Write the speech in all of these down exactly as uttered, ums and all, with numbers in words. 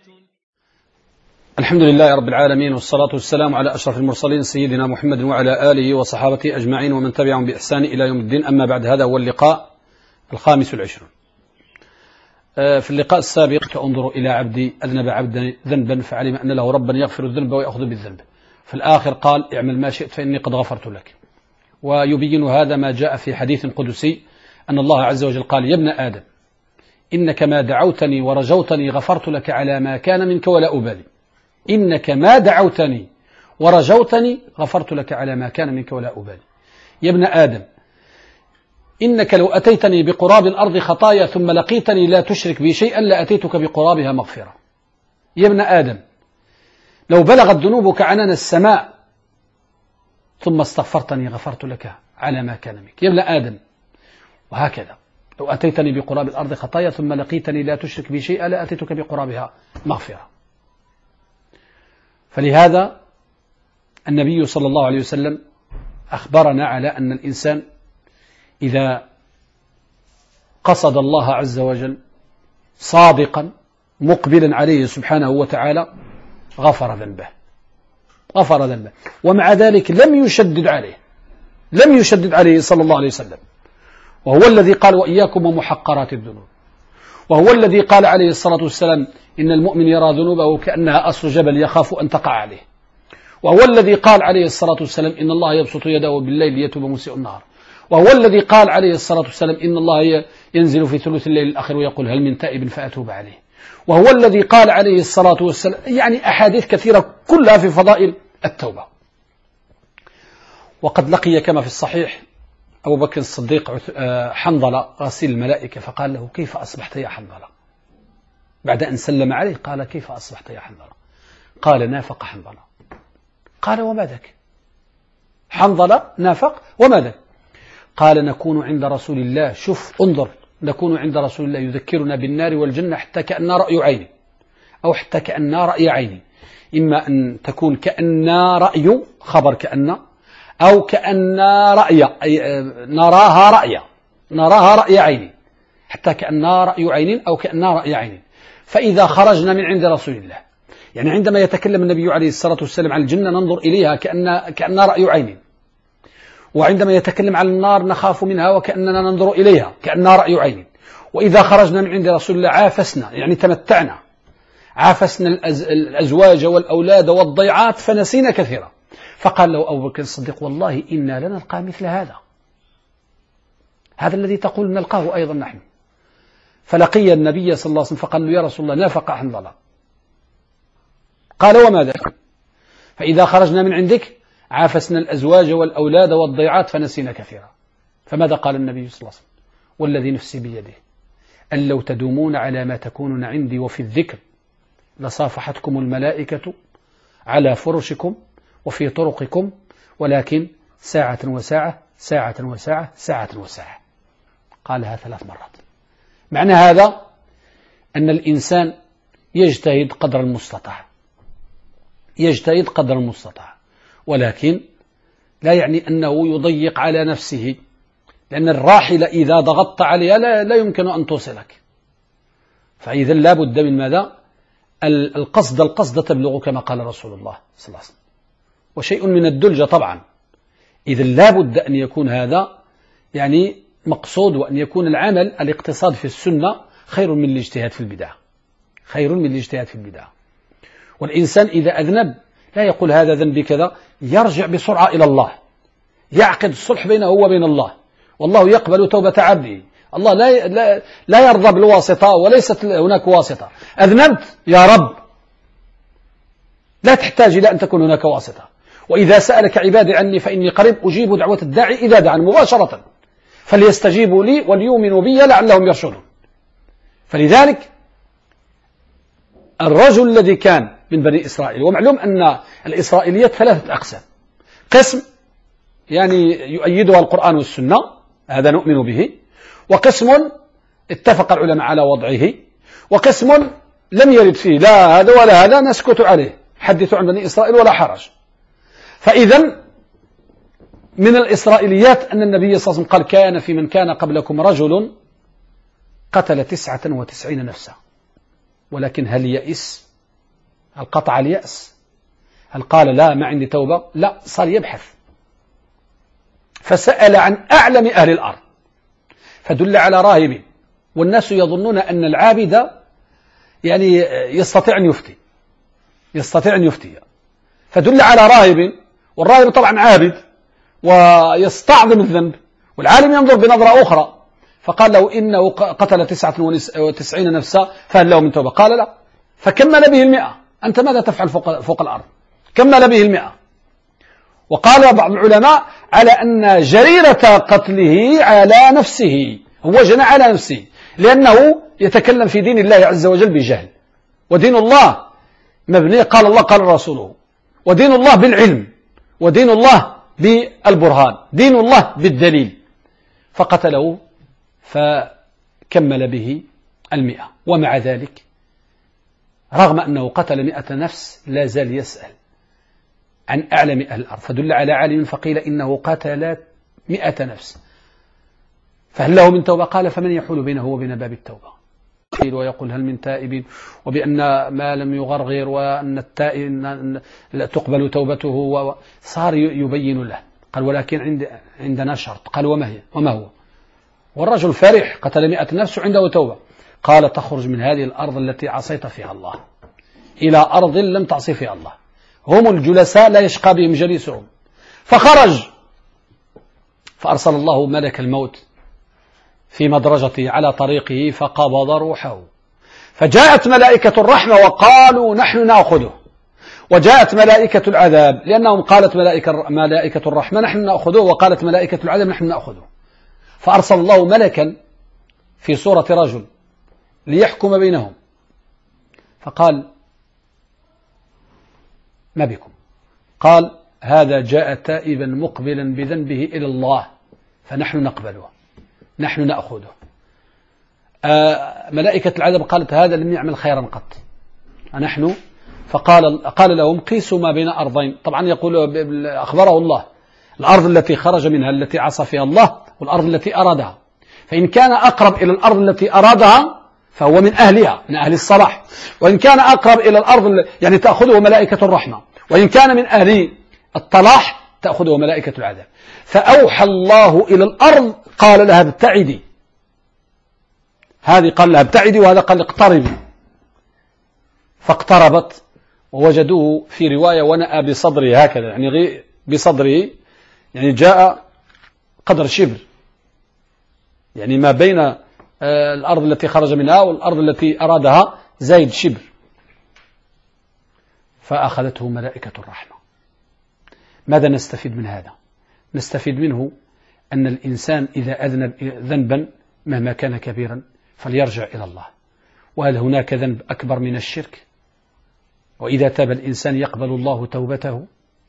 الحمد لله رب العالمين، والصلاة والسلام على أشرف المرسلين سيدنا محمد وعلى آله وصحابته أجمعين ومن تبعهم بإحسان إلى يوم الدين. أما بعد، هذا هو اللقاء الخامس والعشرون. في اللقاء السابق انظروا إلى عبدي أذنب عبدا ذنبا فعلم أن له ربا يغفر الذنب ويأخذ بالذنب. في الآخر قال: اعمل ما شئت فإني قد غفرت لك. ويبين هذا ما جاء في حديث قدسي أن الله عز وجل قال: يا ابن آدم إنك ما دعوتني ورجوتني غفرت لك على ما كان منك ولا أبالي. إنك ما دعوتني ورجوتني غفرت لك على ما كان منك ولا أبالي. يا ابن آدم إنك لو أتيتني بقراب الأرض خطايا ثم لقيتني لا تشرك بي شيئا لأتيتك بقرابها مغفرة. يا ابن آدم لو بلغت ذنوبك عنان السماء ثم استغفرتني غفرت لك على ما كان منك. يا ابن آدم، وهكذا لو أتيتني بقراب الأرض خطايا ثم لقيتني لا تشرك بي شيئا لأتيتك بقرابها مغفرة. فلهذا النبي صلى الله عليه وسلم أخبرنا على أن الإنسان إذا قصد الله عز وجل صادقا مقبلا عليه سبحانه وتعالى غفر ذنبه غفر ذنبه ومع ذلك لم يشدد عليه لم يشدد عليه صلى الله عليه وسلم، وهو الذي قال: وإياكم ومحقرات الذنوب. وهو الذي قال عليه الصلاة والسلام: إن المؤمن يرى ذنوبه كأنها أصل جبل يخاف أن تقع عليه. وهو الذي قال عليه الصلاة والسلام: إن الله يبسط يده بالليل ليتوب مسيء النهار. وهو الذي قال عليه الصلاة والسلام: إن الله ينزل في ثلث الليل الآخر ويقول: هل من تائب فأتوب عليه. وهو الذي قال عليه الصلاة والسلام، يعني أحاديث كثيرة كلها في فضائل التوبة. وقد لقي كما في الصحيح أبو بكر الصديق حنظلة غسيل الملائكة فقال له: كيف أصبحت يا حنظلة؟ بعد أن سلم عليه قال: كيف أصبحت يا حنظلة؟ قال: نافق حنظلة. قال: وما ذاك؟ حنظلة نافق وما ذاك؟ قال: نكون عند رسول الله، شوف انظر، نكون عند رسول الله يذكرنا بالنار والجنة حتى كأننا رأي عين، أو حتى كأننا رأي عين، إما أن تكون كأننا رأي خبر كأن، أو كأننا رأي أي نراها رأي نراها رأي عين، حتى كأننا رأي عين أو كأننا رأي عين. فإذا خرجنا من عند رسول الله، يعني عندما يتكلم النبي عليه الصلاة والسلام عن الجنة ننظر إليها كأن كأننا رأي عين، وعندما يتكلم عن النار نخاف منها وكأننا ننظر إليها كأننا رأي عين. وإذا خرجنا من عند رسول الله عافسنا، يعني تمتعنا، عافسنا الأزواج والأولاد والضيعات فنسينا كثيرا. فقال له أبو بكر الصديق: والله إنا لنلقى مثل هذا هذا الذي تقول نلقاه أيضا نحن. فلقي النبي صلى الله عليه وسلم فقال له: يا رسول الله نافق حنظلة. قال: وما ذاك؟ فإذا خرجنا من عندك عافسنا الأزواج والأولاد والضيعات فنسينا كثيرا. فماذا قال النبي صلى الله عليه وسلم؟ والذي نفسي بيده أن لو تدومون على ما تكونون عندي وفي الذكر لصافحتكم الملائكة على فرشكم وفي طرقكم، ولكن ساعة وساعة ساعة وساعة ساعة وساعة. قالها ثلاث مرات. معنى هذا أن الإنسان يجتهد قدر المستطاع يجتهد قدر المستطاع ولكن لا يعني أنه يضيق على نفسه، لأن الراحلة إذا ضغطت عليها لا, لا يمكن أن توصلك. فإذا لا بد من ماذا؟ القصد القصد تبلغ، كما قال رسول الله صلى الله عليه وسلم، وشيء من الدلجة طبعا. إذا لا بد أن يكون هذا يعني مقصود، وأن يكون العمل الاقتصاد في السنة خير من الاجتهاد في البدعة خير من الاجتهاد في البدعة. والإنسان إذا أذنب لا يقول هذا ذنبي كذا، يرجع بسرعة إلى الله، يعقد الصلح بينه وبين الله، والله يقبل توبة عبده. الله لا لا, لا يرضى بالواسطة، وليست هناك واسطة. أذنبت يا رب، لا تحتاج إلى أن تكون هناك واسطة. وإذا سألك عبادي عني فإني قريب أجيب دعوة الداعي إذا دعان مباشرة، فليستجيبوا لي وليؤمنوا بي لعلهم يرشدون. فلذلك الرجل الذي كان من بني إسرائيل، ومعلوم أن الإسرائيليات ثلاثة أقسام: قسم يعني يؤيدها القرآن والسنة، هذا نؤمن به، وقسم اتفق العلماء على وضعه، وقسم لم يرد فيه لا هذا ولا هذا نسكت عليه، حدثوا عن بني إسرائيل ولا حرج. فإذا من الإسرائيليات أن النبي صلى الله عليه وسلم قال: كان في من كان قبلكم رجل قتل تسعة وتسعين نفسا، ولكن هل يئس هل قطع اليأس؟ هل قال لا ما عندي توبة؟ لا، صار يبحث، فسأل عن أعلم أهل الأرض فدل على راهب، والناس يظنون أن العابد يعني يستطيع أن يفتي يستطيع أن يفتي فدل على راهب، والراهب طبعا عابد ويستعظم الذنب، والعالم ينظر بنظرة أخرى، فقال له إنه قتل تسعة وتسعين نفسا فهل له من توبة؟ قال لا، فكمل به المئة. أنت ماذا تفعل فوق, فوق الأرض؟ كمل به المئة. وقال بعض العلماء على أن جريرة قتله على نفسه، هو جنى على نفسه، لأنه يتكلم في دين الله عز وجل بجهل، ودين الله مبني قال الله قال رسوله، ودين الله بالعلم، ودين الله بالبرهان، دين الله بالدليل، فقتله فكمل به المئة. ومع ذلك رغم أنه قتل مئة نفس لا زال يسأل عن أعلم أهل الأرض، فدل على عالم فقيل إنه قتل مئة نفس فهل له من توبة؟ قال فمن يحول بينه وبين باب التوبة؟ ويقول هل من تائب، وبأن ما لم يغرغر وأن التائب تقبل توبته، صار يبين له. قال ولكن عند عندنا شرط. قال وما هي وما هو؟ والرجل فرح قتل مئة نفس وعنده توبة. قال تخرج من هذه الأرض التي عصيت فيها الله إلى أرض لم تعصي فيها الله، هم الجلساء لا يشقى بهم جليسهم. فخرج فأرسل الله ملك الموت في مدرجته على طريقه فقبض روحه، فجاءت ملائكة الرحمة وقالوا نحن نأخذه، وجاءت ملائكة العذاب لأنهم قالت ملائكة, ملائكة الرحمة نحن نأخذه، وقالت ملائكة العذاب نحن نأخذه. فأرسل الله ملكا في صورة رجل ليحكم بينهم، فقال ما بكم؟ قال هذا جاء تائبا مقبلا بذنبه إلى الله فنحن نقبله، نحن نأخذه. آه ملائكة العذاب قالت هذا لم يعمل خيرا قط نحن، فقال قال لهم قيسوا ما بين أرضين. طبعا يقول أخبره الله الأرض التي خرج منها التي عصى فيها الله والأرض التي أرادها، فإن كان أقرب إلى الأرض التي أرادها فهو من أهلها من أهل الصلاح، وإن كان أقرب إلى الأرض يعني تأخذه ملائكة الرحمة، وإن كان من أهل الطلاح تأخذه ملائكة العذاب. فأوحى الله إلى الأرض قال لها ابتعدي، هذه قال لها ابتعدي وهذا قال اقتربي، فاقتربت ووجدوه في رواية ونأى بصدره هكذا، يعني بصدره يعني جاء قدر شبر، يعني ما بين الأرض التي خرج منها والأرض التي أرادها زايد شبر، فأخذته ملائكة الرحمة. ماذا نستفيد من هذا؟ نستفيد منه أن الإنسان إذا أذنب ذنبا مهما كان كبيرا فليرجع إلى الله، وهل هناك ذنب أكبر من الشرك؟ وإذا تاب الإنسان يقبل الله توبته،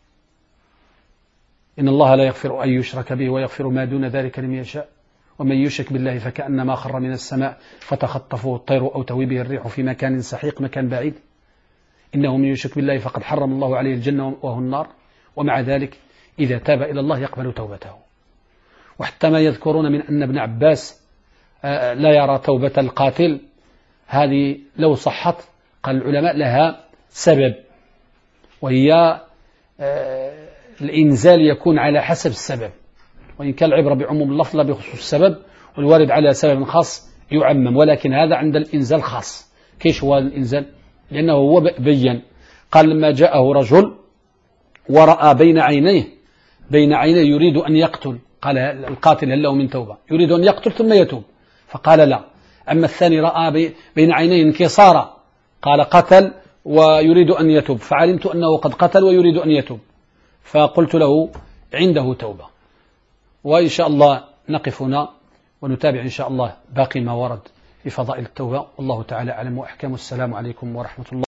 إن الله لا يغفر أن يشرك به ويغفر ما دون ذلك لمن يشاء، ومن يشرك بالله فكأنما خر من السماء فتخطفه الطير أو تهوي به الريح في مكان سحيق مكان بعيد، إنه من يشرك بالله فقد حرم الله عليه الجنة وهو النار. ومع ذلك إذا تاب إلى الله يقبل توبته. وحتى ما يذكرون من أن ابن عباس لا يرى توبة القاتل، هذه لو صحت قال العلماء لها سبب، وهي الإنزال يكون على حسب السبب، وإن كان العبرة بعموم اللفظ لا بخصوص السبب، والوارد على سبب خاص يعمم، ولكن هذا عند الإنزال خاص. كيش هو الإنزال؟ لأنه هو بين قال لما جاءه رجل ورأى بين عينيه بين عينيه يريد أن يقتل، قال القاتل هل له من توبة؟ يريد أن يقتل ثم يتوب، فقال لا. أما الثاني رأى بين عينيه انكسارا، قال قتل ويريد أن يتوب، فعلمت أنه قد قتل ويريد أن يتوب، فقلت له عنده توبة. وإن شاء الله نقف هنا ونتابع إن شاء الله باقي ما ورد في فضائل التوبة، والله تعالى أعلم وأحكم. السلام عليكم ورحمة الله.